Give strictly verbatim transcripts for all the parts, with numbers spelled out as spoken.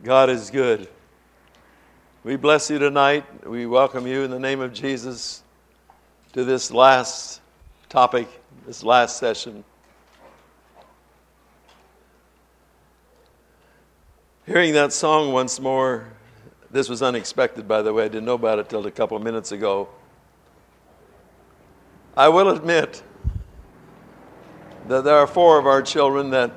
God is good. We bless you tonight. We welcome you in the name of Jesus to this last topic, this last session. Hearing that song once more, this was unexpected, by the way. I didn't know about it till a couple of minutes ago. I will admit that there are four of our children that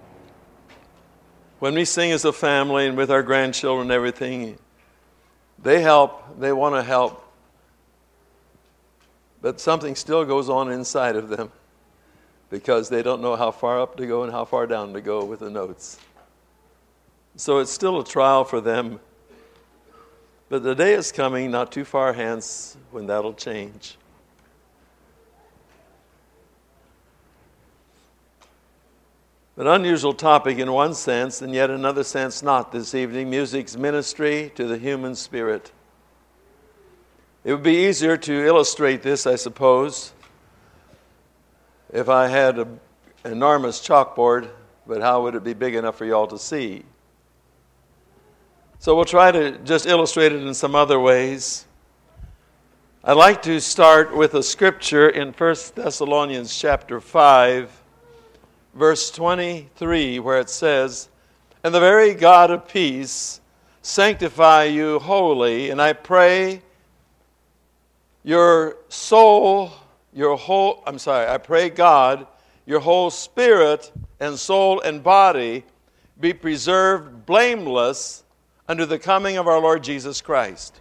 when we sing as a family and with our grandchildren and everything, they help, they want to help, but something still goes on inside of them because they don't know how far up to go and how far down to go with the notes. So it's still a trial for them, but the day is coming, not too far hence, when that'll change. An unusual topic in one sense, and yet another sense not this evening, music's ministry to the human spirit. It would be easier to illustrate this, I suppose, if I had an enormous chalkboard, but how would it be big enough for you all to see? So we'll try to just illustrate it in some other ways. I'd like to start with a scripture in First Thessalonians chapter five, verse twenty-three, where it says, "And the very God of peace sanctify you wholly, and I pray your soul, your whole, I'm sorry, I pray God, your whole spirit and soul and body be preserved blameless unto the coming of our Lord Jesus Christ."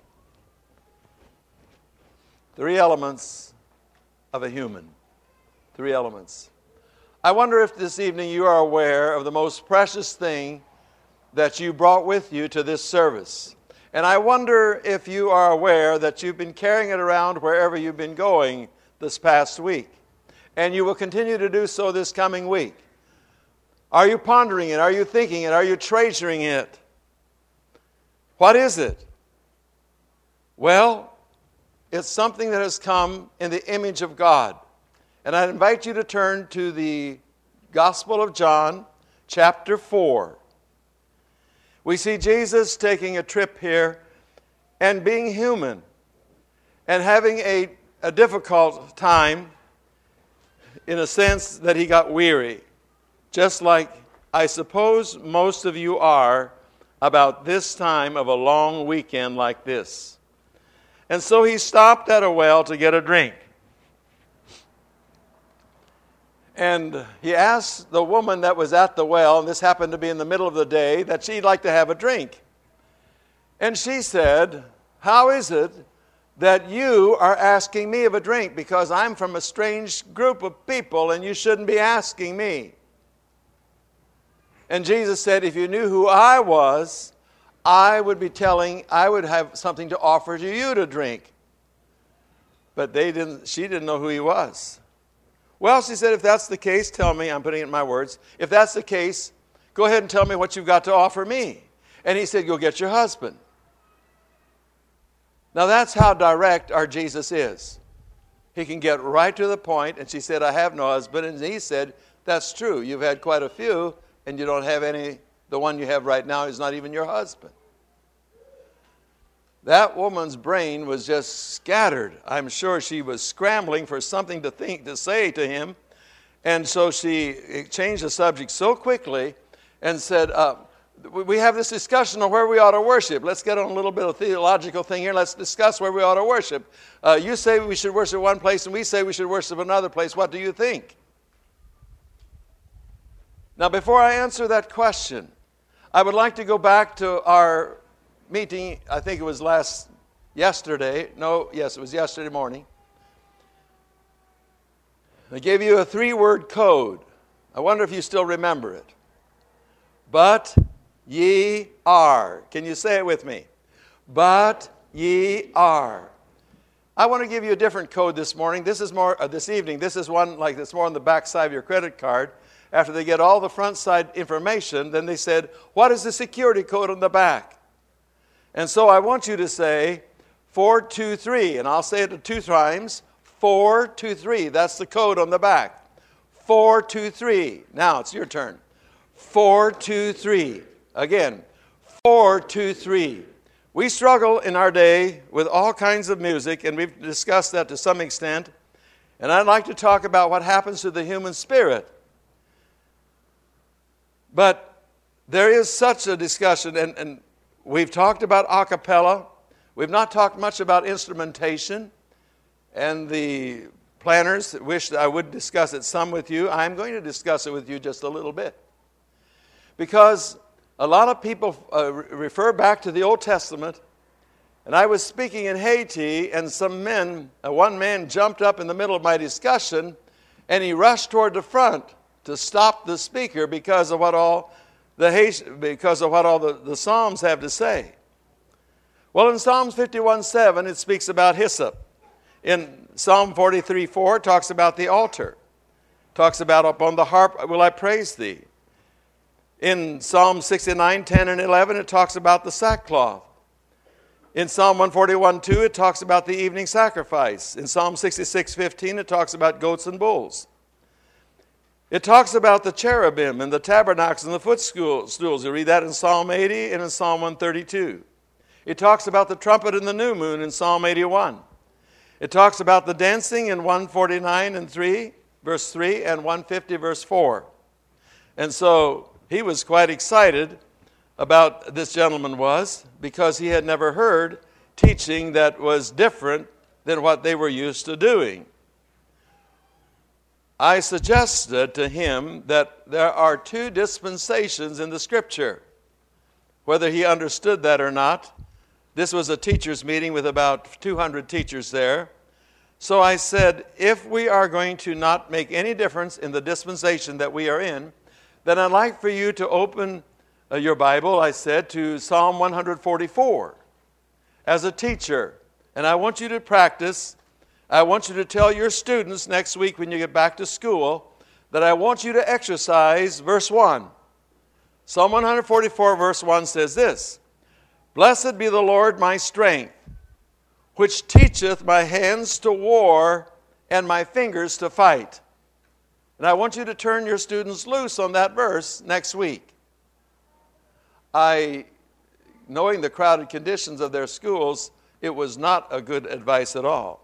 Three elements of a human. Three elements. I wonder if this evening you are aware of the most precious thing that you brought with you to this service. And I wonder if you are aware that you've been carrying it around wherever you've been going this past week. And you will continue to do so this coming week. Are you pondering it? Are you thinking it? Are you treasuring it? What is it? Well, it's something that has come in the image of God. And I invite you to turn to the Gospel of John, chapter four. We see Jesus taking a trip here and being human and having a, a difficult time in a sense that he got weary, just like I suppose most of you are about this time of a long weekend like this. And so he stopped at a well to get a drink. And he asked the woman that was at the well, and this happened to be in the middle of the day, that she'd like to have a drink. And she said, "How is it that you are asking me of a drink? Because I'm from a strange group of people, and you shouldn't be asking me." And Jesus said, "If you knew who I was, I would be telling, I would have something to offer to you to drink." But they didn't. She didn't know who he was. "Well," she said, "if that's the case, tell me," I'm putting it in my words, "if that's the case, go ahead and tell me what you've got to offer me." And he said, "Go get your husband." Now that's how direct our Jesus is. He can get right to the point, and she said, "I have no husband." And he said, "That's true. You've had quite a few, and you don't have any. The one you have right now is not even your husband." That woman's brain was just scattered. I'm sure she was scrambling for something to think, to say to him. And so she changed the subject so quickly and said, uh, we have this discussion on where we ought to worship. Let's get on a little bit of theological thing here. Let's discuss where we ought to worship. Uh, you say we should worship one place, and we say we should worship another place. What do you think? Now, before I answer that question, I would like to go back to our meeting. I think it was last yesterday. No, yes, it was yesterday morning. I gave you a three-word code. I wonder if you still remember it. But ye are. Can you say it with me? But ye are. I want to give you a different code this morning. This is more uh, this evening. This is one like this more on the back side of your credit card. After they get all the front side information, then they said, "What is the security code on the back?" And so I want you to say four two three, and I'll say it two times. four two three. That's the code on the back. four two three. Now it's your turn. four two three. Again. four two three. We struggle in our day with all kinds of music, and we've discussed that to some extent. And I'd like to talk about what happens to the human spirit. But there is such a discussion, and, and we've talked about a cappella. We've not talked much about instrumentation. And the planners wish that I would discuss it some with you. I'm going to discuss it with you just a little bit. Because a lot of people uh, refer back to the Old Testament. And I was speaking in Haiti, and some men, uh, one man jumped up in the middle of my discussion, and he rushed toward the front to stop the speaker because of what all the Haiti, because of what all the, the Psalms have to say. Well, in Psalms fifty-one seven, it speaks about hyssop. In Psalm forty-three four, it talks about the altar. It talks about upon the harp will I praise thee. In Psalm sixty-nine ten and eleven, it talks about the sackcloth. In Psalm one forty-one two, it talks about the evening sacrifice. In Psalm sixty-six fifteen, it talks about goats and bulls. It talks about the cherubim and the tabernacles and the footstools. You read that in Psalm eighty and in Psalm one thirty-two. It talks about the trumpet and the new moon in Psalm eighty-one. It talks about the dancing in one forty-nine and three, verse three, and one fifty, verse four. And so he was quite excited about this gentleman was because he had never heard teaching that was different than what they were used to doing. I suggested to him that there are two dispensations in the Scripture. Whether he understood that or not, this was a teachers' meeting with about two hundred teachers there. So I said, if we are going to not make any difference in the dispensation that we are in, then I'd like for you to open uh, your Bible, I said, to Psalm one forty-four as a teacher. And I want you to practice. I want you to tell your students next week when you get back to school that I want you to exercise verse one. Psalm one forty-four verse one says this, Blessed be the Lord my strength, which teacheth my hands to war and my fingers to fight. And I want you to turn your students loose on that verse next week. I, knowing the crowded conditions of their schools, it was not a good advice at all.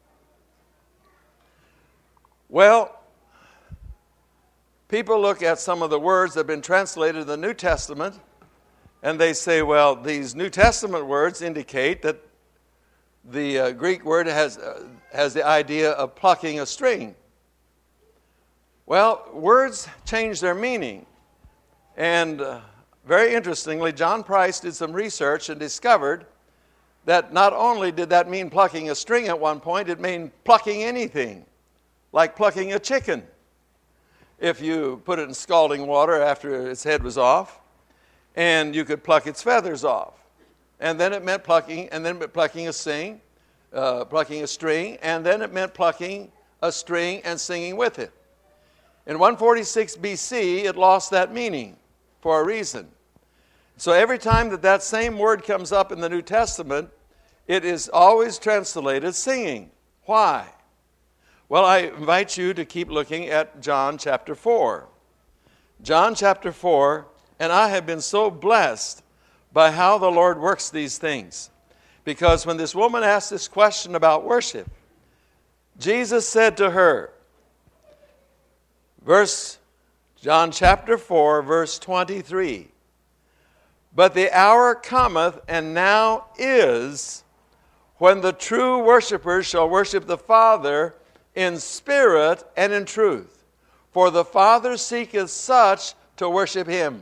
Well, people look at some of the words that have been translated in the New Testament, and they say, well, these New Testament words indicate that the uh, Greek word has, uh, has the idea of plucking a string. Well, words change their meaning. And uh, very interestingly, John Price did some research and discovered that not only did that mean plucking a string at one point, it meant plucking anything, like plucking a chicken. If you put it in scalding water after its head was off, and you could pluck its feathers off. And then it meant plucking, and then plucking a sing, uh, plucking a string, and then it meant plucking a string and singing with it. In one forty-six B C, it lost that meaning for a reason. So every time that that same word comes up in the New Testament, it is always translated singing. Why? Well, I invite you to keep looking at John chapter four. John chapter four, and I have been so blessed by how the Lord works these things. Because when this woman asked this question about worship, Jesus said to her, verse, John chapter four, verse twenty-three, But the hour cometh, and now is, when the true worshipers shall worship the Father in spirit and in truth. For the Father seeketh such to worship him.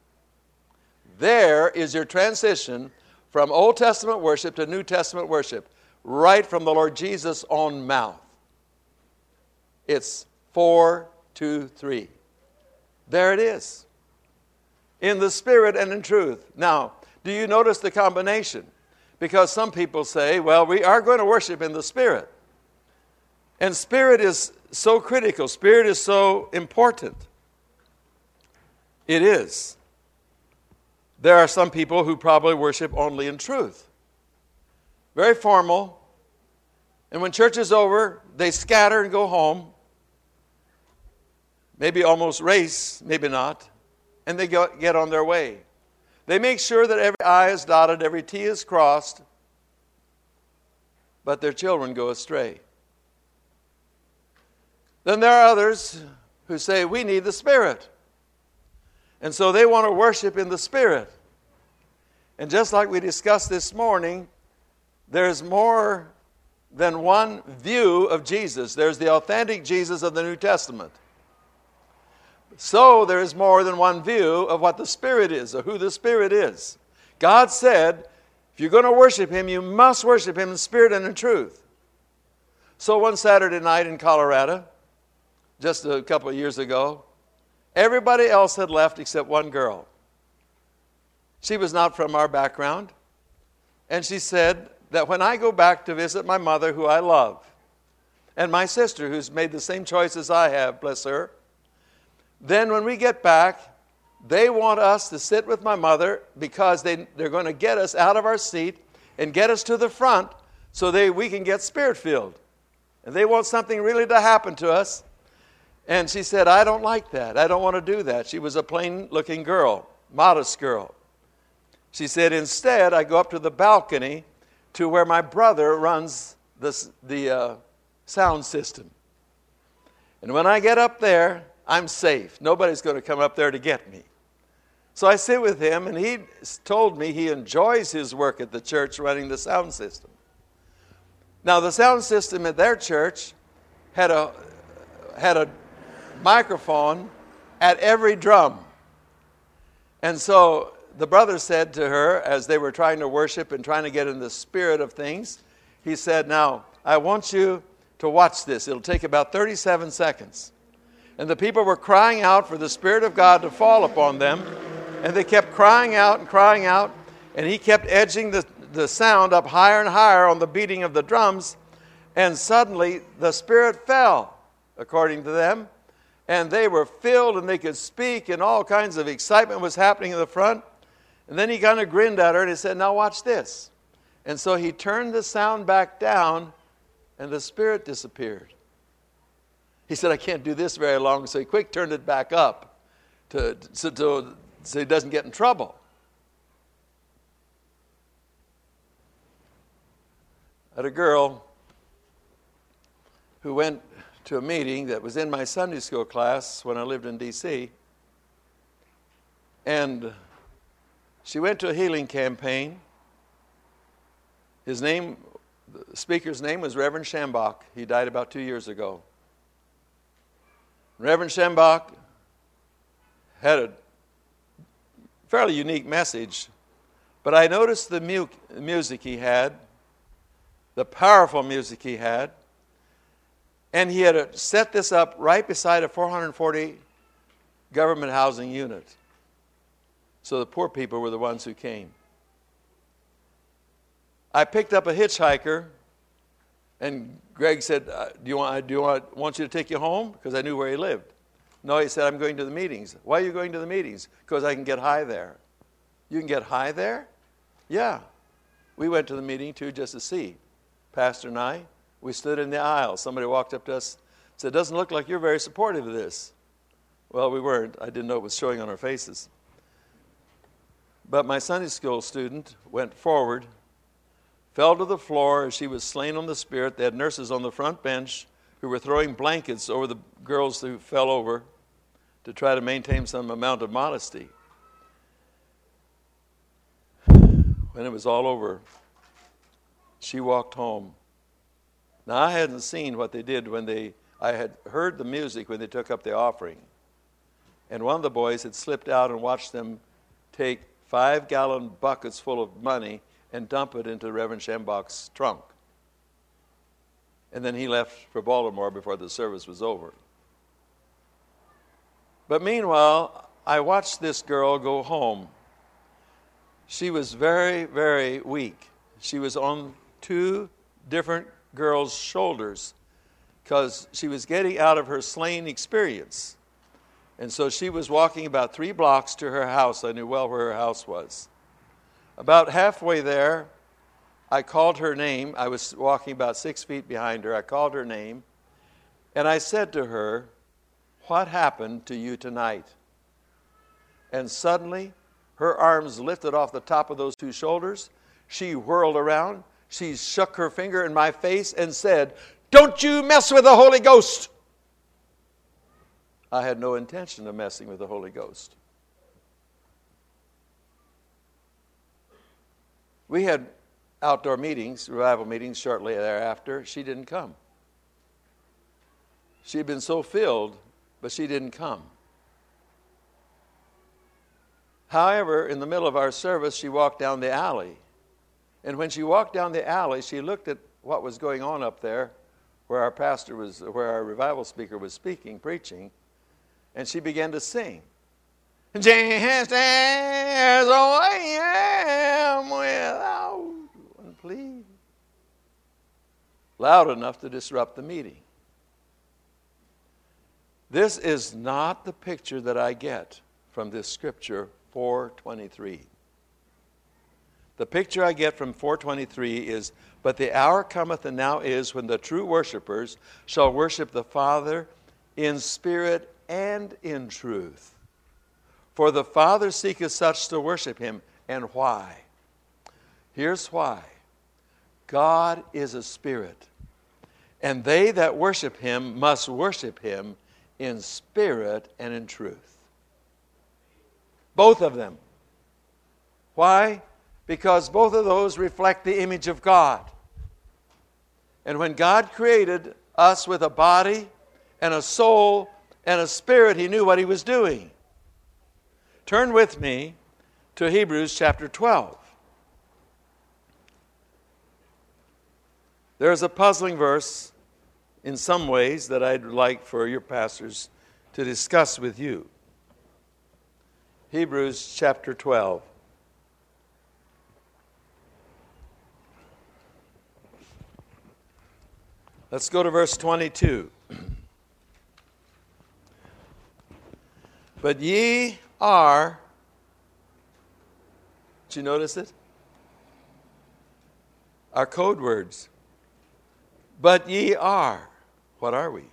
There is your transition from Old Testament worship to New Testament worship, right from the Lord Jesus' own mouth. It's four, two, three. There it is. In the spirit and in truth. Now, do you notice the combination? Because some people say, well, we are going to worship in the spirit. And spirit is so critical. Spirit is so important. It is. There are some people who probably worship only in truth. Very formal. And when church is over, they scatter and go home. Maybe almost race, maybe not. And they go, get on their way. They make sure that every I is dotted, every T is crossed, but their children go astray. Then there are others who say, we need the Spirit. And so they want to worship in the Spirit. And just like we discussed this morning, there's more than one view of Jesus. There's the authentic Jesus of the New Testament. So there is more than one view of what the Spirit is, or who the Spirit is. God said, if you're going to worship Him, you must worship Him in spirit and in truth. So one Saturday night in Colorado, just a couple of years ago, everybody else had left except one girl. She was not from our background. And she said that when I go back to visit my mother, who I love, and my sister, who's made the same choice as I have, bless her, then when we get back, they want us to sit with my mother because they, they're going to get us out of our seat and get us to the front so they, we can get Spirit-filled. And they want something really to happen to us. And she said, I don't like that. I don't want to do that. She was a plain-looking girl, modest girl. She said, instead, I go up to the balcony to where my brother runs this, the uh, sound system. And when I get up there, I'm safe. Nobody's going to come up there to get me. So I sit with him, and he told me he enjoys his work at the church running the sound system. Now, the sound system at their church had a, had a microphone at every drum. And so the brother said to her, as they were trying to worship and trying to get in the spirit of things, he said, now, I want you to watch this. It'll take about thirty-seven seconds. And the people were crying out for the Spirit of God to fall upon them. And they kept crying out and crying out. And he kept edging the, the sound up higher and higher on the beating of the drums. And suddenly the Spirit fell, according to them. And they were filled and they could speak, and all kinds of excitement was happening in the front. And then he kind of grinned at her and he said, now watch this. And so he turned the sound back down and the Spirit disappeared. He said, I can't do this very long, so he quick turned it back up to, so, to, so he doesn't get in trouble. I had a girl who went to a meeting that was in my Sunday school class when I lived in D C And she went to a healing campaign. His name, the speaker's name was Reverend Schambach. He died about two years ago. Reverend Schambach had a fairly unique message, but I noticed the mu- music he had, the powerful music he had, and he had set this up right beside a four hundred forty government housing unit. So the poor people were the ones who came. I picked up a hitchhiker, and Greg said, uh, do you want, do you want, want you to take you home? Because I knew where he lived. No, he said, I'm going to the meetings. Why are you going to the meetings? Because I can get high there. You can get high there? Yeah. We went to the meeting, too, just to see. Pastor and I, we stood in the aisle. Somebody walked up to us and said, it doesn't look like you're very supportive of this. Well, we weren't. I didn't know it was showing on our faces. But my Sunday school student went forward, fell to the floor as she was slain on the Spirit. They had nurses on the front bench who were throwing blankets over the girls who fell over to try to maintain some amount of modesty. When it was all over, she walked home. Now, I hadn't seen what they did when they, I had heard the music when they took up the offering. And one of the boys had slipped out and watched them take five-gallon buckets full of money and dump it into Reverend Schambach's trunk. And then he left for Baltimore before the service was over. But meanwhile, I watched this girl go home. She was very, very weak. She was on two different girls' shoulders because she was getting out of her slain experience. And so she was walking about three blocks to her house. I knew well where her house was. About halfway there, I called her name. I was walking about six feet behind her. I called her name, and I said to her, what happened to you tonight? And suddenly, her arms lifted off the top of those two shoulders. She whirled around. She shook her finger in my face and said, "Don't you mess with the Holy Ghost." I had no intention of messing with the Holy Ghost. We had outdoor meetings, revival meetings shortly thereafter. She didn't come. She had been so filled, but she didn't come. However, in the middle of our service, she walked down the alley. And when she walked down the alley, she looked at what was going on up there, where our pastor was, where our revival speaker was speaking, preaching, and she began to sing. "Just as I am without one plea." Loud enough to disrupt the meeting. This is not the picture that I get from this scripture, four twenty-three. The picture I get from four twenty-three is, "But the hour cometh, and now is, when the true worshipers shall worship the Father in spirit and in truth. For the Father seeketh such to worship him." And why? Here's why. God is a spirit, and they that worship him must worship him in spirit and in truth. Both of them. Why? Because both of those reflect the image of God. And when God created us with a body and a soul and a spirit, he knew what he was doing. Turn with me to Hebrews chapter twelve. There's a puzzling verse in some ways that I'd like for your pastors to discuss with you. Hebrews chapter twelve. Let's go to verse twenty-two. "But ye are," did you notice it? Our code words. But ye are. What are we?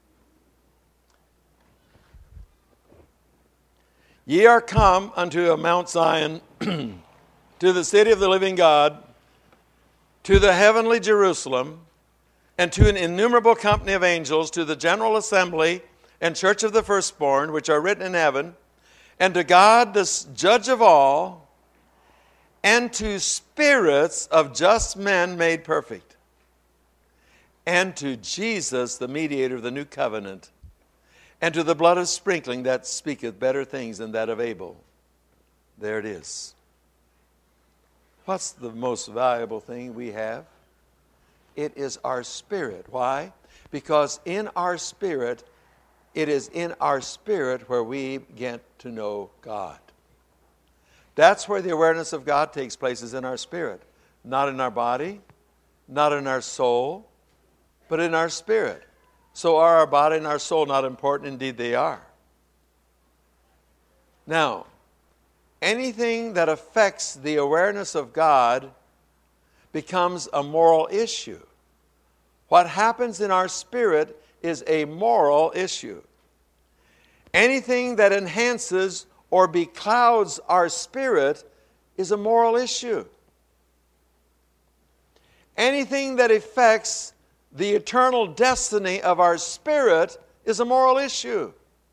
"Ye are come unto a Mount Zion, to the city of the living God, to the heavenly Jerusalem, and to an innumerable company of angels, to the general assembly and church of the firstborn, which are written in heaven, and to God the judge of all, and to spirits of just men made perfect, and to Jesus, the mediator of the new covenant, and to the blood of sprinkling that speaketh better things than that of Abel." There it is. What's the most valuable thing we have? It is our spirit. Why? Because in our spirit, it is in our spirit where we get to know God. That's where the awareness of God takes place, is in our spirit. Not in our body, not in our soul, but in our spirit. So are our body and our soul not important? Indeed they are. Now, anything that affects the awareness of God becomes a moral issue. What happens in our spirit is a moral issue. Anything that enhances or beclouds our spirit is a moral issue. Anything that affects the eternal destiny of our spirit is a moral issue.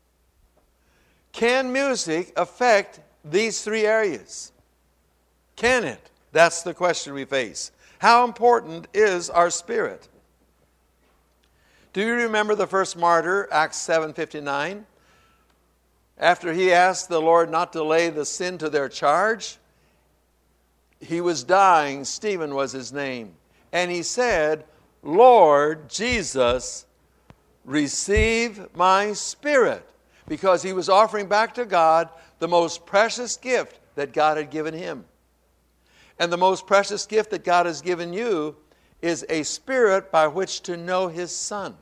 Can music affect these three areas? Can it? That's the question we face. How important is our spirit? Do you remember the first martyr, Acts seven fifty-nine? After he asked the Lord not to lay the sin to their charge, he was dying. Stephen was his name. And he said, "Lord Jesus, receive my spirit." Because he was offering back to God the most precious gift that God had given him. And the most precious gift that God has given you is a spirit by which to know his Son.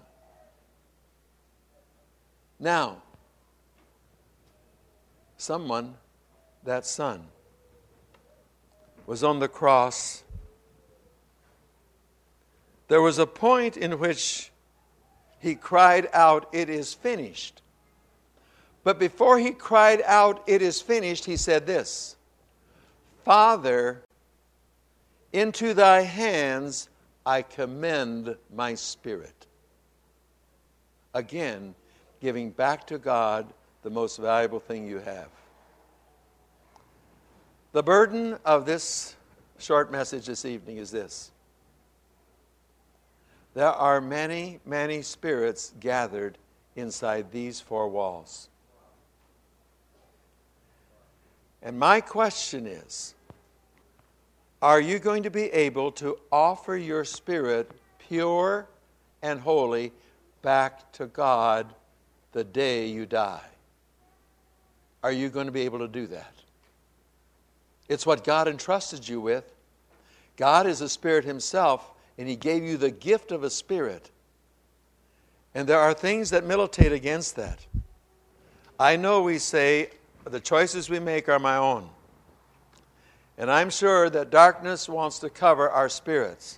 Now, someone, that Son, was on the cross. There was a point in which he cried out, "It is finished." But before he cried out, "It is finished," he said this, Father, into thy hands I commend my spirit. Again, giving back to God the most valuable thing you have. The burden of this short message this evening is this. There are many, many spirits gathered inside these four walls. And my question is, are you going to be able to offer your spirit pure and holy back to God the day you die? Are you going to be able to do that? It's what God entrusted you with. God is a spirit himself, and he gave you the gift of a spirit. And there are things that militate against that. I know we say, the choices we make are my own. And I'm sure that darkness wants to cover our spirits.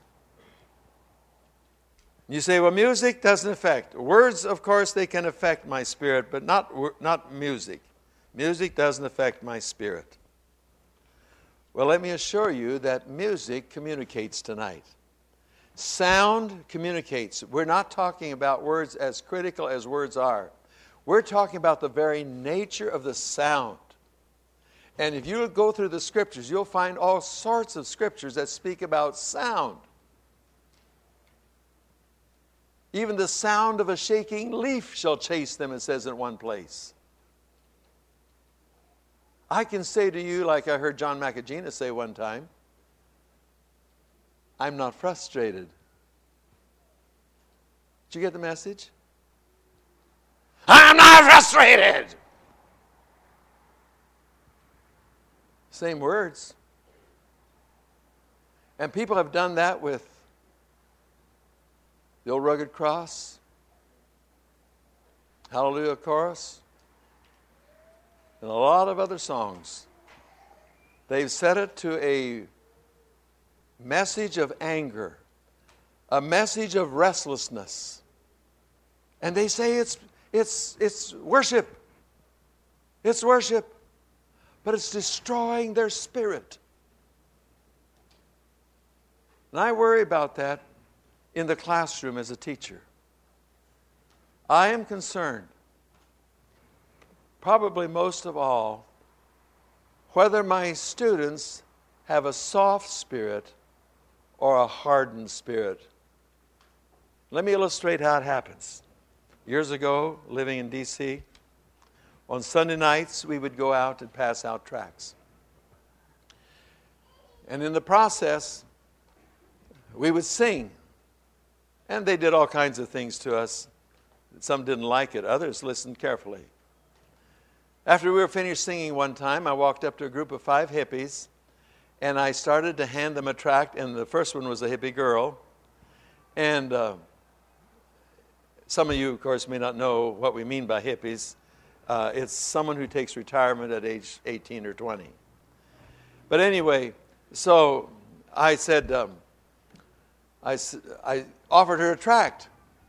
You say, well, music doesn't affect. Words, of course, they can affect my spirit, but not, not music. Music doesn't affect my spirit. Well, let me assure you that music communicates tonight. Sound communicates. We're not talking about words as critical as words are. We're talking about the very nature of the sound. And if you go through the scriptures, you'll find all sorts of scriptures that speak about sound. Even the sound of a shaking leaf shall chase them, it says in one place. I can say to you, like I heard John Macagina say one time, I'm not frustrated. Did you get the message? I'm not frustrated. Same words. And people have done that with the old Rugged Cross, Hallelujah Chorus, and a lot of other songs. They've set it to a message of anger, a message of restlessness. And they say it's it's it's worship. It's worship. But it's destroying their spirit. And I worry about that in the classroom as a teacher. I am concerned, probably most of all, whether my students have a soft spirit or a hardened spirit. Let me illustrate how it happens. Years ago, living in D C, on Sunday nights, we would go out and pass out tracts. And in the process, we would sing. And they did all kinds of things to us. Some didn't like it. Others listened carefully. After we were finished singing one time, I walked up to a group of five hippies, and I started to hand them a tract, and the first one was a hippie girl. And uh, some of you, of course, may not know what we mean by hippies. Uh, it's someone who takes retirement at age eighteen or twenty. But anyway, so I said, um, I, I offered her a tract.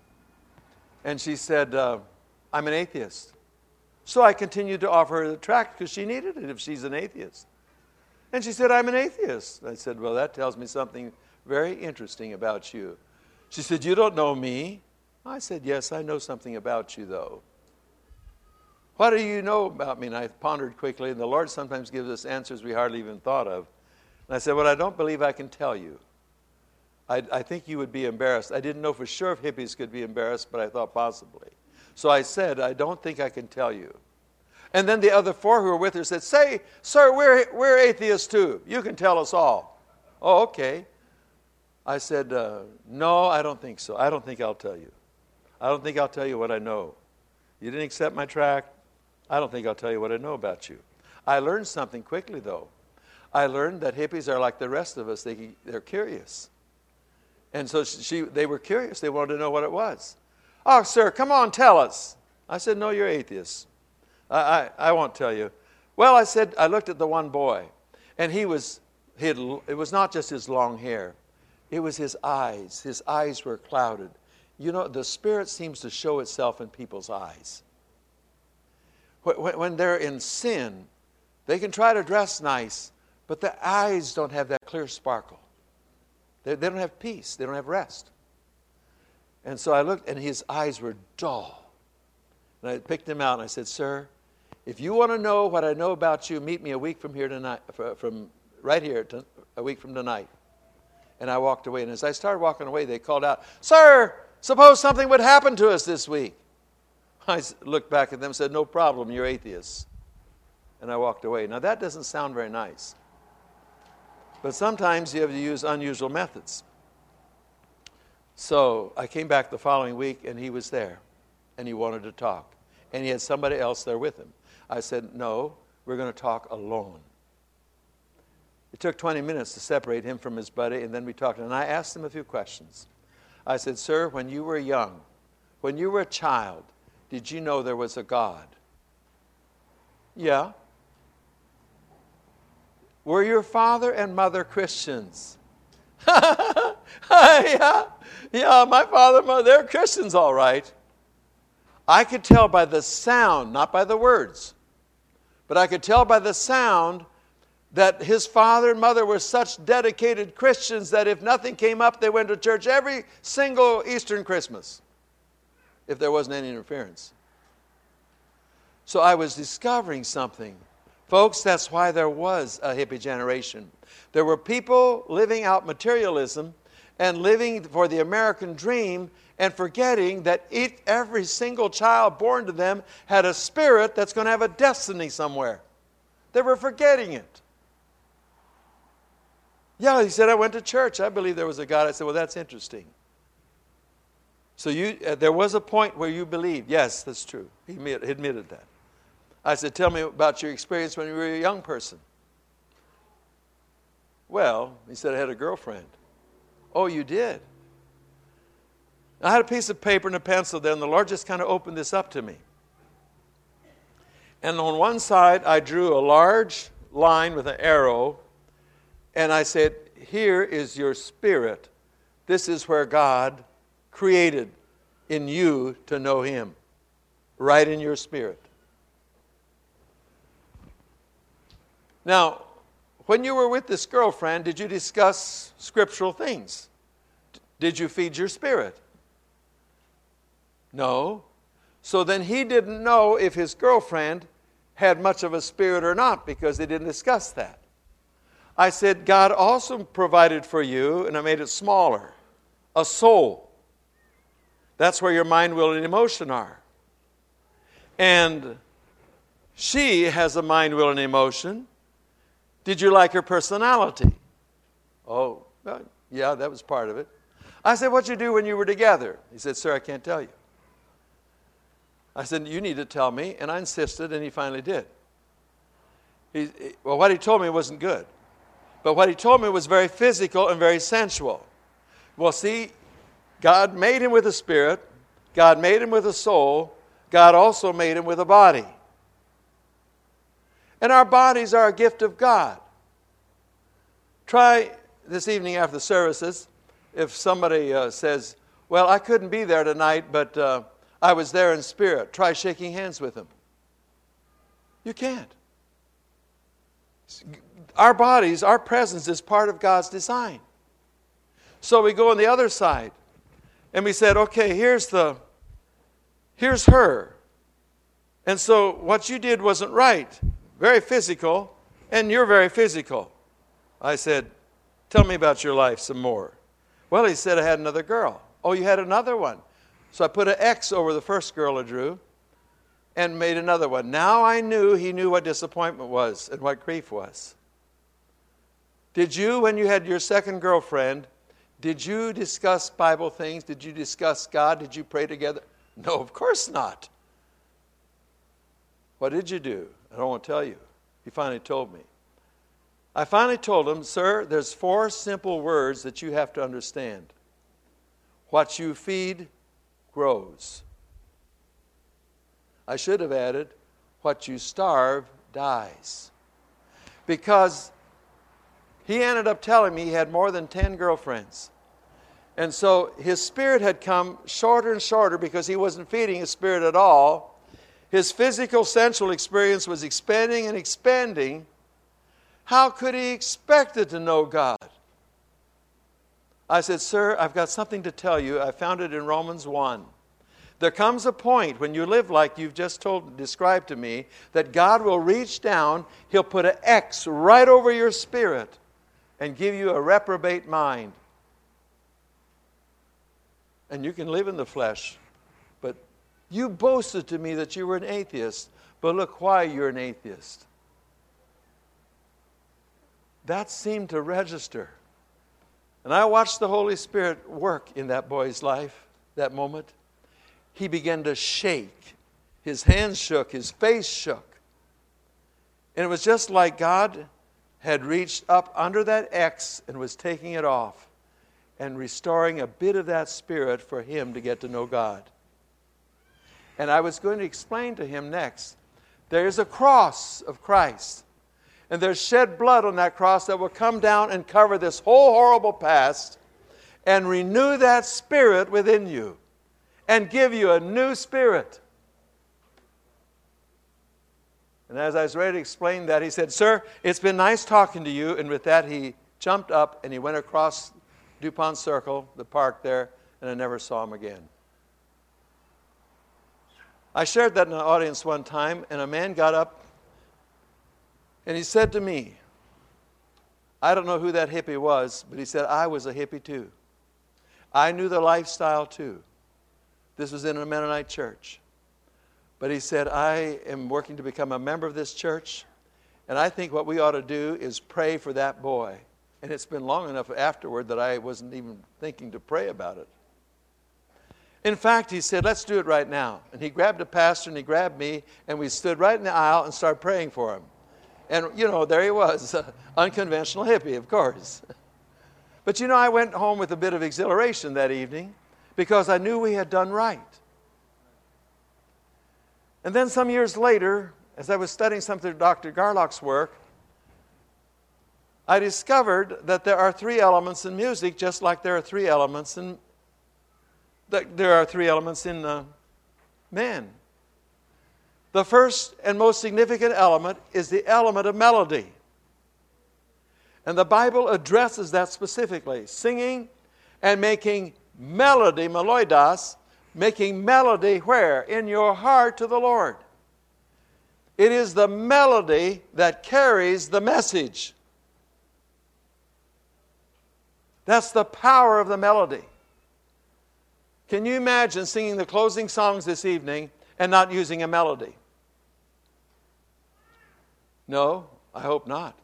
And she said, uh, I'm an atheist. So I continued to offer her the tract because she needed it if she's an atheist. And she said, I'm an atheist. I said, well, that tells me something very interesting about you. She said, you don't know me? I said, yes, I know something about you, though. What do you know about me? And I pondered quickly, and the Lord sometimes gives us answers we hardly even thought of. And I said, well, I don't believe I can tell you. I, I think you would be embarrassed. I didn't know for sure if hippies could be embarrassed, but I thought possibly. So I said, I don't think I can tell you. And then the other four who were with her said, say, sir, we're, we're atheists too. You can tell us all. Oh, okay. I said, uh, no, I don't think so. I don't think I'll tell you. I don't think I'll tell you what I know. You didn't accept my tract. I don't think I'll tell you what I know about you. I learned something quickly, though. I learned that hippies are like the rest of us. They, they're curious. And so she, they were curious. They wanted to know what it was. Oh, sir, come on, tell us. I said, no, you're atheists. I, I, I won't tell you. Well, I said, I looked at the one boy, and he was, he had, it was not just his long hair. It was his eyes. His eyes were clouded. You know, the Spirit seems to show itself in people's eyes. When they're in sin, they can try to dress nice, But the eyes don't have that clear sparkle. They, they don't have peace. They don't have rest. And so I looked, and his eyes were dull. And I picked him out, and I said, sir, if you want to know what I know about you, meet me a week from here tonight, from right here, to, a week from tonight. And I walked away. And as I started walking away, they called out, sir, suppose something would happen to us this week. I looked back at them and said, no problem, you're atheists. And I walked away. Now, that doesn't sound very nice. But sometimes you have to use unusual methods. So I came back the following week, and he was there. And he wanted to talk. And he had somebody else there with him. I said, no, we're going to talk alone. It took twenty minutes to separate him from his buddy, and then we talked. And I asked him a few questions. I said, sir, when you were young, when you were a child, did you know there was a God? Yeah. Were your father and mother Christians? yeah, yeah, my father and mother, they're Christians all right. I could tell by the sound, not by the words, but I could tell by the sound that his father and mother were such dedicated Christians that if nothing came up, they went to church every single Eastern Christmas, if there wasn't any interference. So I was discovering something. Folks, that's why there was a hippie generation. There were people living out materialism and living for the American dream and forgetting that each, every single child born to them had a spirit that's going to have a destiny somewhere. They were forgetting it. Yeah, he said, I went to church. I believe there was a God. I said, well, that's interesting. So you, uh, there was a point where you believed. Yes, that's true. He admit, admitted that. I said, tell me about your experience when you were a young person. Well, he said, I had a girlfriend. Oh, you did? I had a piece of paper and a pencil there, and the Lord just kind of opened this up to me. And on one side, I drew a large line with an arrow, and I said, here is your spirit. This is where God created in you to know Him, right in your spirit. Now, when you were with this girlfriend, did you discuss scriptural things? Did you feed your spirit? No. So then he didn't know if his girlfriend had much of a spirit or not because they didn't discuss that. I said, God also provided for you, and I made it smaller, a soul. That's where your mind, will, and emotion are. And she has a mind, will, and emotion. Did you like her personality? Oh, well, yeah, that was part of it. I said, what'd you do when you were together? He said, sir, I can't tell you. I said, you need to tell me. And I insisted, and he finally did. He, well, what he told me wasn't good. But what he told me was very physical and very sensual. Well, see, God made him with a spirit. God made him with a soul. God also made him with a body. And our bodies are a gift of God. Try this evening after the services, if somebody uh, says, well, I couldn't be there tonight, but uh, I was there in spirit. Try shaking hands with them. You can't. Our bodies, our presence is part of God's design. So we go on the other side, and we said, okay, here's the, here's her. And so what you did wasn't right. Very physical, and you're very physical. I said, tell me about your life some more. Well, he said, I had another girl. Oh, you had another one. So I put an X over the first girl I drew and made another one. Now I knew he knew what disappointment was and what grief was. Did you, when you had your second girlfriend, did you discuss Bible things? Did you discuss God? Did you pray together? No, of course not. What did you do? I don't want to tell you. He finally told me. I finally told him, sir, there's four simple words that you have to understand. What you feed grows. I should have added, what you starve dies. Because he ended up telling me he had more than ten girlfriends. And so his spirit had come shorter and shorter because he wasn't feeding his spirit at all. His physical, sensual experience was expanding and expanding. How could he expect it to know God? I said, sir, I've got something to tell you. I found it in Romans one. There comes a point when you live like you've just told, described to me, that God will reach down, He'll put an X right over your spirit and give you a reprobate mind. And you can live in the flesh. But you boasted to me that you were an atheist. But look why you're an atheist. That seemed to register. And I watched the Holy Spirit work in that boy's life, that moment. He began to shake. His hands shook. His face shook. And it was just like God had reached up under that X and was taking it off and restoring a bit of that spirit for him to get to know God. And I was going to explain to him next, there is a cross of Christ. And there's shed blood on that cross that will come down and cover this whole horrible past and renew that spirit within you and give you a new spirit. And as I was ready to explain that, he said, sir, it's been nice talking to you. And with that, he jumped up and he went across DuPont Circle, the park there, and I never saw him again. I shared that in an audience one time, and a man got up and he said to me, I don't know who that hippie was, but he said, I was a hippie too. I knew the lifestyle too. This was in a Mennonite church. But he said, I am working to become a member of this church, and I think what we ought to do is pray for that boy. And it's been long enough afterward that I wasn't even thinking to pray about it. In fact, he said, let's do it right now. And he grabbed a pastor and he grabbed me, and we stood right in the aisle and started praying for him. And, you know, there he was, unconventional hippie, of course. But, you know, I went home with a bit of exhilaration that evening because I knew we had done right. And then some years later, as I was studying some of Doctor Garlock's work, I discovered that there are three elements in music, just like there are three elements in that there are three elements in uh, man. The first and most significant element is the element of melody. And the Bible addresses that specifically. Singing and making melody, meloidas, making melody where? In your heart to the Lord. It is the melody that carries the message. That's the power of the melody. Can you imagine singing the closing songs this evening and not using a melody? No, I hope not.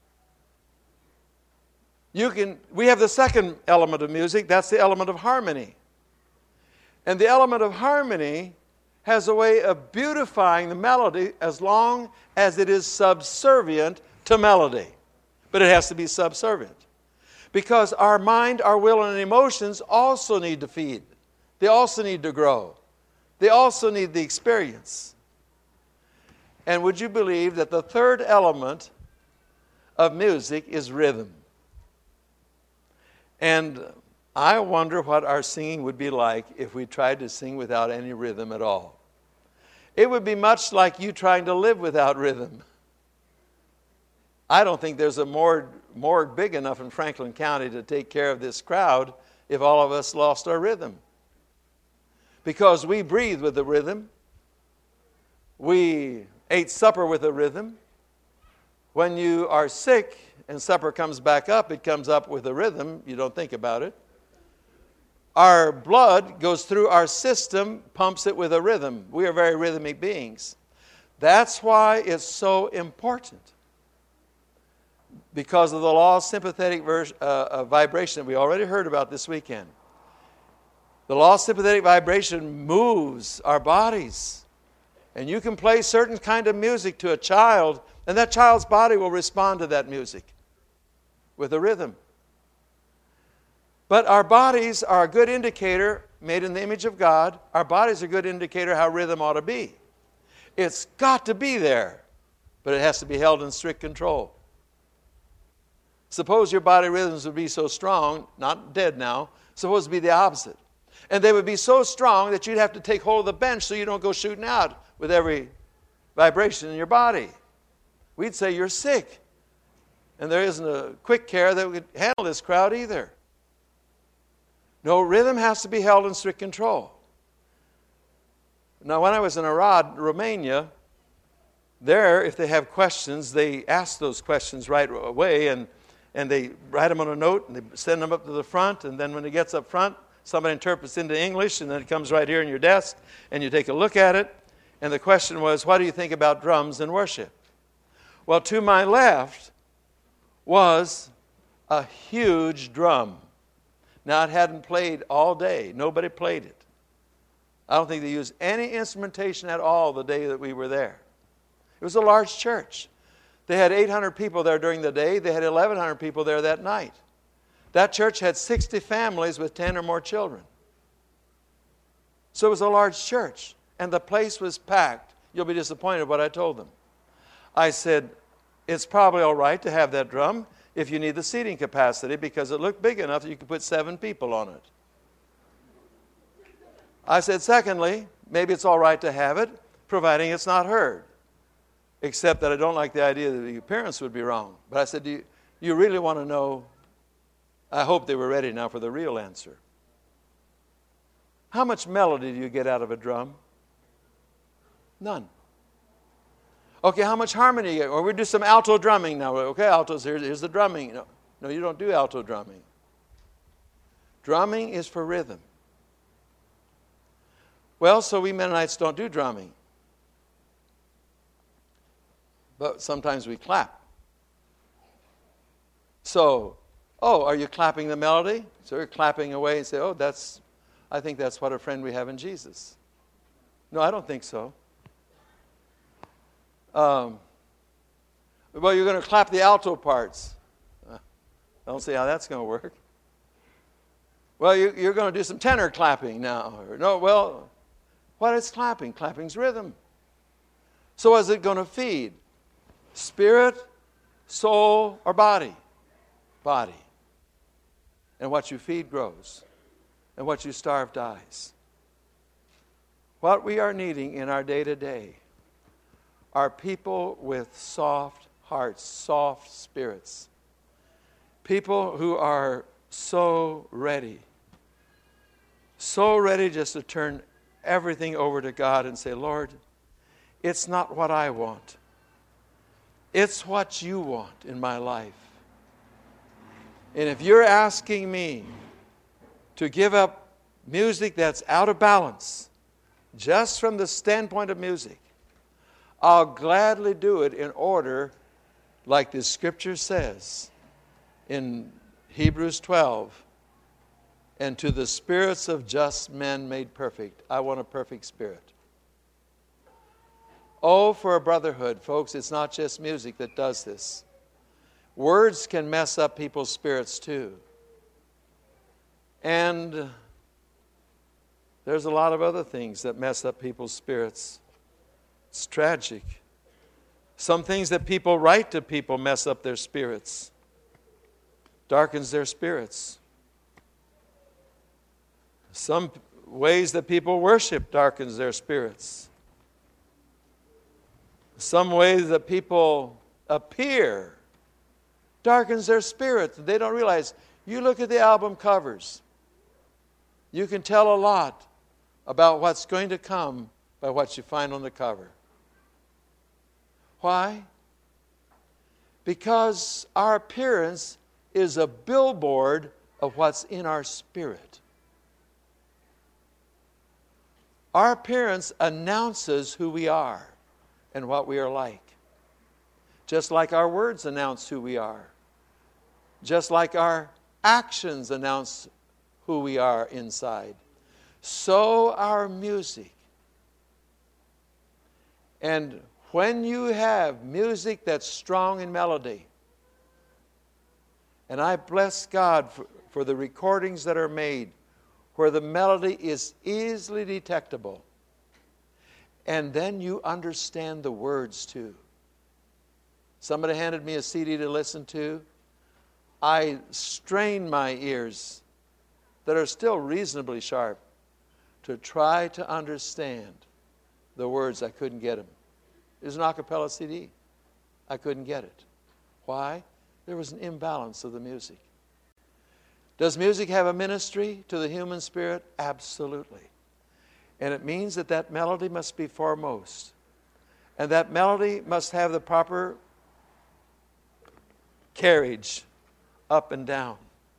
You can, we have the second element of music, that's the element of harmony. And the element of harmony has a way of beautifying the melody as long as it is subservient to melody. But it has to be subservient. Because our mind, our will, and emotions also need to feed. They also need to grow. They also need the experience. And would you believe that the third element of music is rhythm? And I wonder what our singing would be like if we tried to sing without any rhythm at all. It would be much like you trying to live without rhythm. I don't think there's a morgue, morgue big enough in Franklin County to take care of this crowd if all of us lost our rhythm. Because we breathe with the rhythm. We ate supper with a rhythm. When you are sick and supper comes back up, it comes up with a rhythm. You don't think about it. Our blood goes through our system, pumps it with a rhythm. We are very rhythmic beings. That's why it's so important. Because of the law of sympathetic ver- uh, uh, vibration that we already heard about this weekend. The law of sympathetic vibration moves our bodies. And you can play certain kind of music to a child, and that child's body will respond to that music with a rhythm. But our bodies are a good indicator, made in the image of God. Our bodies are a good indicator how rhythm ought to be. It's got to be there, but it has to be held in strict control. Suppose your body rhythms would be so strong, not dead now, suppose it would be the opposite. And they would be so strong that you'd have to take hold of the bench so you don't go shooting out with every vibration in your body. We'd say you're sick. And there isn't a quick care that would handle this crowd either. No, rhythm has to be held in strict control. Now, when I was in Arad, Romania, there, if they have questions, they ask those questions right away, and, and they write them on a note, and they send them up to the front, and then when it gets up front, somebody interprets into English, and then it comes right here in your desk, and you take a look at it. And the question was, what do you think about drums in worship? Well, to my left was a huge drum. Now, it hadn't played all day. Nobody played it. I don't think they used any instrumentation at all the day that we were there. It was a large church. They had eight hundred people there during the day. They had eleven hundred people there that night. That church had sixty families with ten or more children. So it was a large church, and the place was packed. You'll be disappointed what I told them. I said, it's probably all right to have that drum if you need the seating capacity, because it looked big enough that you could put seven people on it. I said, secondly, maybe it's all right to have it, providing it's not heard. Except that I don't like the idea that the appearance would be wrong. But I said, do you, you really want to know? I hope they were ready now for the real answer. How much melody do you get out of a drum? None. Okay, how much harmony do you get? Or we do some alto drumming now. Okay, altos, here's, here's the drumming. No, no, you don't do alto drumming. Drumming is for rhythm. Well, so we Mennonites don't do drumming. But sometimes we clap. So, oh, are you clapping the melody? So you're clapping away and say, oh, that's, I think that's what a friend we have in Jesus. No, I don't think so. Um, well, you're going to clap the alto parts. Uh, I don't see how that's going to work. Well, you, you're going to do some tenor clapping now. Or, no, well, what is clapping? Clapping's rhythm. So is it going to feed? Spirit, soul, or body? Body. And what you feed grows. And what you starve dies. What we are needing in our day-to-day are people with soft hearts, soft spirits. People who are so ready. So ready just to turn everything over to God and say, Lord, it's not what I want. It's what you want in my life. And if you're asking me to give up music that's out of balance, just from the standpoint of music, I'll gladly do it in order, like the scripture says in Hebrews twelve, and to the spirits of just men made perfect. I want a perfect spirit. Oh, for a brotherhood, folks, it's not just music that does this. Words can mess up people's spirits too. And there's a lot of other things that mess up people's spirits. It's tragic. Some things that people write to people mess up their spirits. Darkens their spirits. Some ways that people worship darkens their spirits. Some ways that people appear darkens their spirit. They don't realize. You look at the album covers. You can tell a lot about what's going to come by what you find on the cover. Why? Because our appearance is a billboard of what's in our spirit. Our appearance announces who we are and what we are like. Just like our words announce who we are. Just like our actions announce who we are inside. So our music. And when you have music that's strong in melody, and I bless God for, for the recordings that are made where the melody is easily detectable, and then you understand the words too. Somebody handed me a C D to listen to. I strained my ears that are still reasonably sharp to try to understand the words. I couldn't get them. It was an a cappella C D. I couldn't get it. Why? There was an imbalance of the music. Does music have a ministry to the human spirit? Absolutely. And it means that that melody must be foremost. And that melody must have the proper carriage up and down.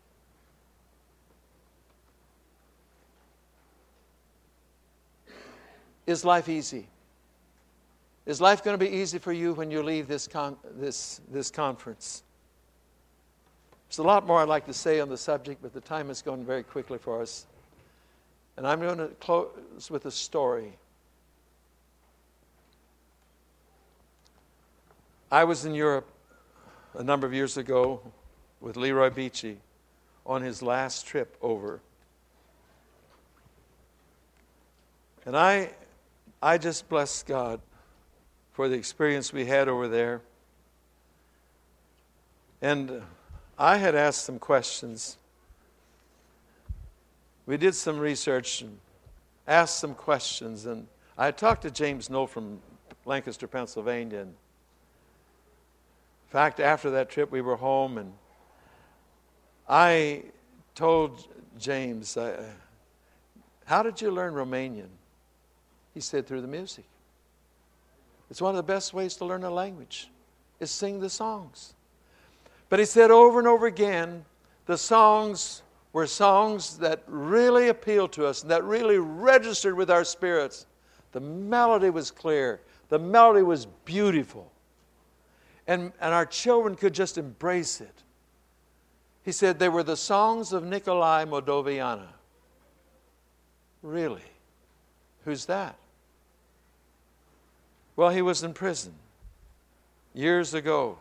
Is life easy? Is life going to be easy for you when you leave this con- this this conference? There's a lot more I'd like to say on the subject, but the time is going very quickly for us. And I'm going to close with a story. I was in Europe a number of years ago with Leroy Beachy on his last trip over. And I I just bless God for the experience we had over there. And I had asked some questions. We did some research and asked some questions. And I talked to James Knoll from Lancaster, Pennsylvania. And in fact, after that trip, we were home, and I told James, uh, how did you learn Romanian? He said, through the music. It's one of the best ways to learn a language, is sing the songs. But he said over and over again, the songs were songs that really appealed to us and that really registered with our spirits. The melody was clear. The melody was beautiful. And, and our children could just embrace it. He said they were the songs of Nicolae Moldovianu. Really? Who's that? Well, he was in prison years ago.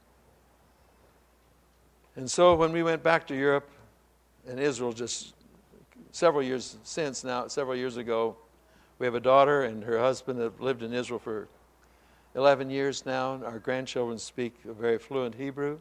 And so when we went back to Europe and Israel just several years since now, several years ago, we have a daughter and her husband that lived in Israel for eleven years now. Our grandchildren speak a very fluent Hebrew.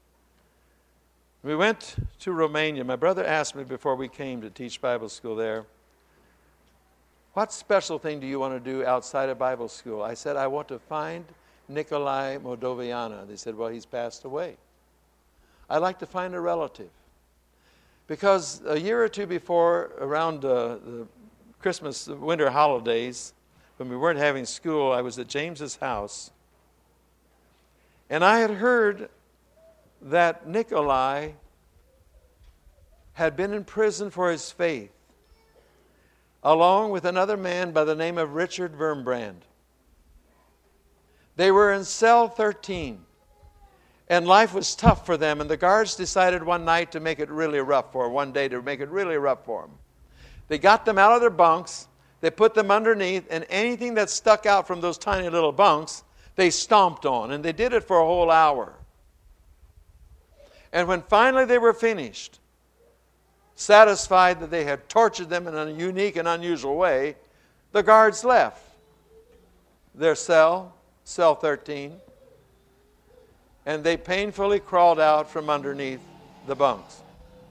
We went to Romania. My brother asked me before we came to teach Bible school there, what special thing do you want to do outside of Bible school? I said, I want to find Nicolae Moldovianu. They said, well, he's passed away. I'd like to find a relative. Because a year or two before, around uh, the Christmas, the winter holidays, when we weren't having school, I was at James's house. And I had heard that Nicolae had been in prison for his faith, along with another man by the name of Richard Wurmbrand. They were in cell thirteen, and life was tough for them, and the guards decided one night to make it really rough for them, one day to make it really rough for them. They got them out of their bunks, they put them underneath, and anything that stuck out from those tiny little bunks, they stomped on, and they did it for a whole hour. And when finally they were finished, satisfied that they had tortured them in a unique and unusual way, the guards left their cell, cell thirteen, and they painfully crawled out from underneath the bunks.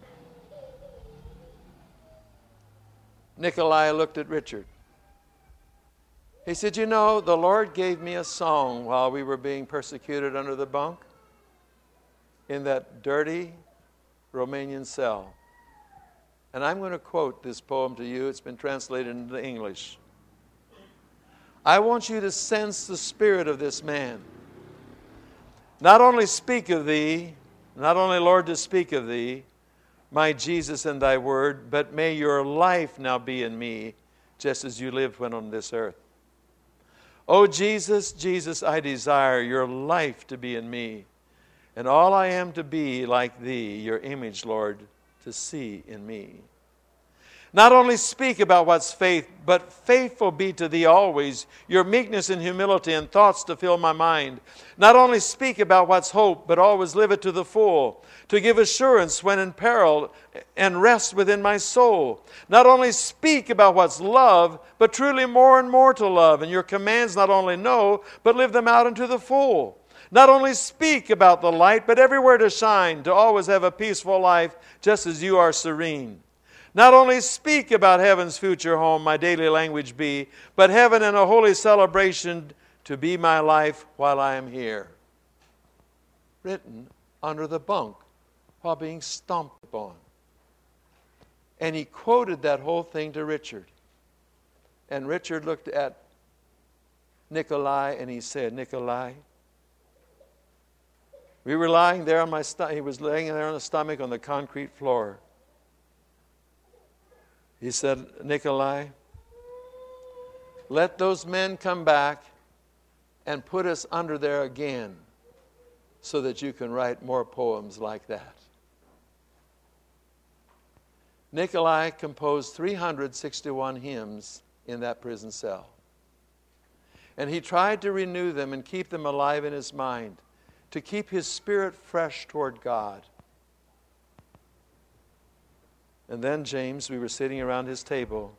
Nicolae looked at Richard. He said, you know, the Lord gave me a song while we were being persecuted under the bunk in that dirty Romanian cell. And I'm going to quote this poem to you. It's been translated into English. I want you to sense the spirit of this man. Not only speak of thee, not only, Lord, to speak of thee, my Jesus and thy word, but may your life now be in me, just as you lived when on this earth. Oh, Jesus, Jesus, I desire your life to be in me, and all I am to be like thee, your image, Lord, to see in me. Not only speak about what's faith, but faithful be to thee always, your meekness and humility and thoughts to fill my mind. Not only speak about what's hope, but always live it to the full, to give assurance when in peril and rest within my soul. Not only speak about what's love, but truly more and more to love, and your commands not only know, but live them out into the full. Not only speak about the light, but everywhere to shine, to always have a peaceful life, just as you are serene. Not only speak about heaven's future home, my daily language be, but heaven and a holy celebration to be my life while I am here. Written under the bunk while being stomped upon. And he quoted that whole thing to Richard. And Richard looked at Nikolai and he said, Nikolai, we were lying there on my stomach. He was laying there on the stomach on the concrete floor. He said, Nikolai, let those men come back and put us under there again so that you can write more poems like that. Nikolai composed three hundred sixty-one hymns in that prison cell. And he tried to renew them and keep them alive in his mind, to keep his spirit fresh toward God. And then James, we were sitting around his table,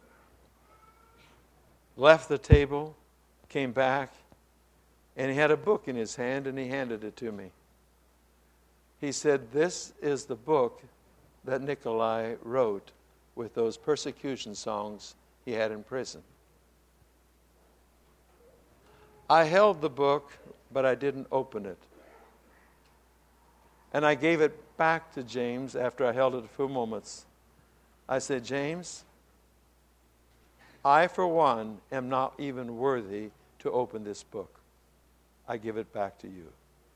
left the table, came back, and he had a book in his hand and he handed it to me. He said, this is the book that Nikolai wrote with those persecution songs he had in prison. I held the book, but I didn't open it. And I gave it back to James after I held it a few moments. I said, James, I, for one, am not even worthy to open this book. I give it back to you.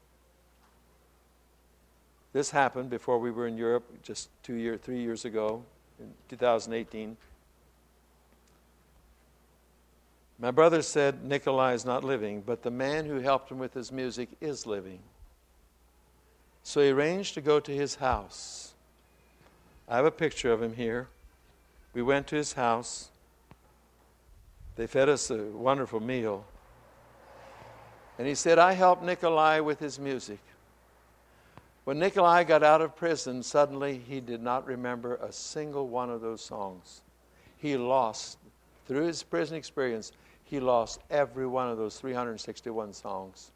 This happened before we were in Europe just two years, three years ago, in two thousand eighteen. My brother said Nikolai is not living, but the man who helped him with his music is living. So he arranged to go to his house. I have a picture of him here. We went to his house. They fed us a wonderful meal. And he said, I helped Nikolai with his music. When Nikolai got out of prison, suddenly he did not remember a single one of those songs. He lost, through his prison experience, he lost every one of those three hundred sixty-one songs.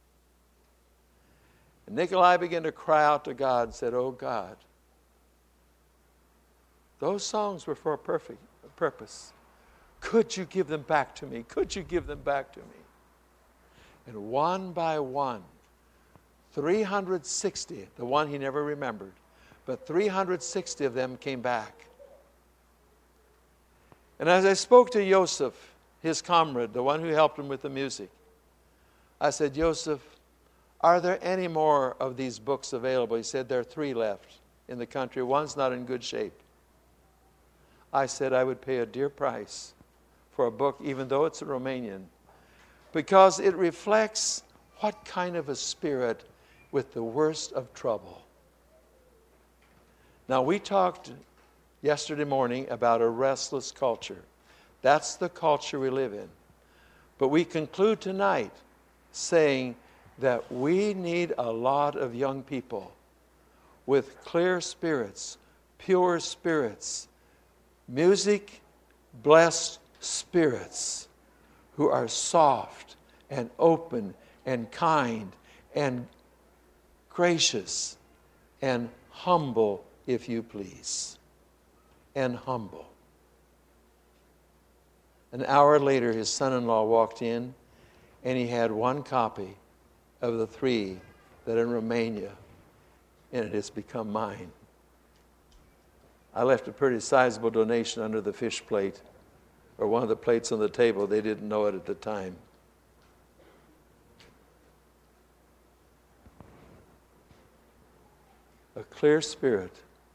And Nikolai began to cry out to God and said, oh God, those songs were for a perfect purpose. Could you give them back to me? Could you give them back to me? And one by one, three hundred sixty, the one he never remembered, but three hundred sixty of them came back. And as I spoke to Joseph, his comrade, the one who helped him with the music, I said, Joseph, are there any more of these books available? He said, there are three left in the country. One's not in good shape. I said I would pay a dear price for a book, even though it's a Romanian, because it reflects what kind of a spirit with the worst of trouble. Now, we talked yesterday morning about a restless culture. That's the culture we live in. But we conclude tonight saying that we need a lot of young people with clear spirits, pure spirits, music-blessed spirits who are soft and open and kind and gracious and humble, if you please. And humble. An hour later, his son-in-law walked in, and he had one copy of the three that are in Romania, and it has become mine. I left a pretty sizable donation under the fish plate, or one of the plates on the table. They didn't know it at the time. A clear spirit.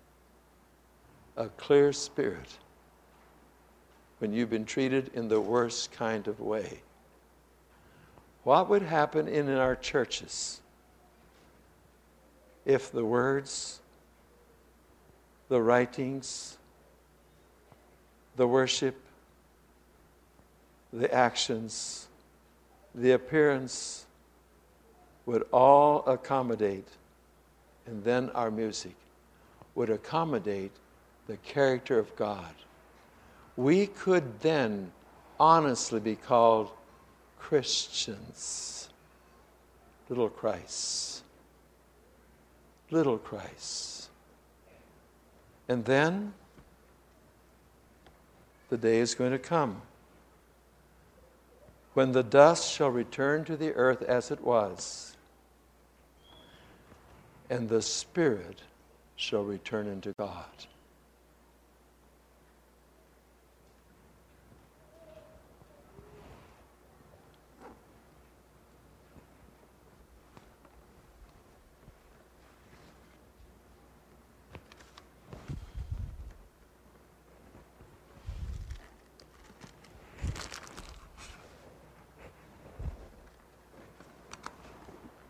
A clear spirit when you've been treated in the worst kind of way. What would happen in our churches if the words, the writings, the worship, the actions, the appearance would all accommodate, and then our music would accommodate the character of God? We could then honestly be called Christians. Little Christ. Little Christ. And then the day is going to come when the dust shall return to the earth as it was. and the spirit shall return into God.